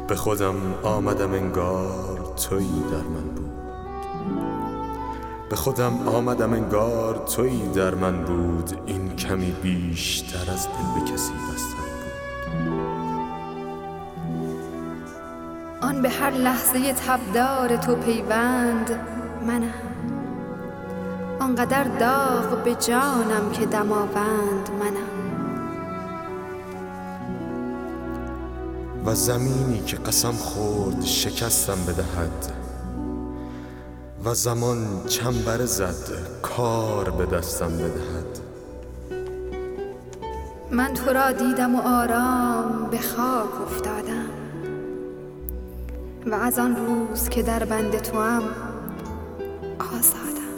به خودم آمدم انگار تویی در من بود. به خودم آمدم انگار تویی در من بود. این کمی بیشتر از دل به کسی بستن بود. آن به هر لحظه تبدار تو پیوند منم، آنقدر داغ به جانم که دماوند منم. و زمینی که قسم خورد شکستم بدهد، و زمان چنبره زد کار به دستم بدهد. من تو را دیدم و آرام به خاک افتادم، و از آن روز که در بند توام آزادم.